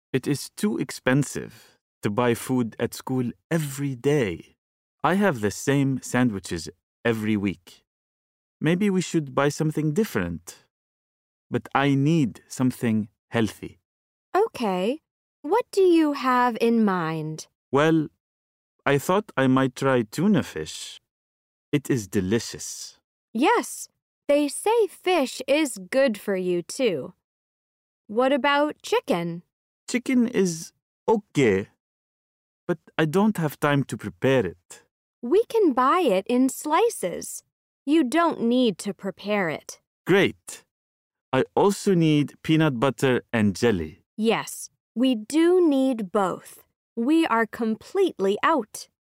It is too expensive to buy food at school every day. I have the same sandwiches every week. Maybe we should buy something different. But I need something healthy. Okay. What do you have in mind? Well, I thought I might try tuna fish. It is delicious. Yes, they say fish is good for you too. What about chicken? Chicken is okay, but I don't have time to prepare it. We can buy it in slices. You don't need to prepare it. Great. I also need peanut butter and jelly. Yes, we do need both. We are completely out.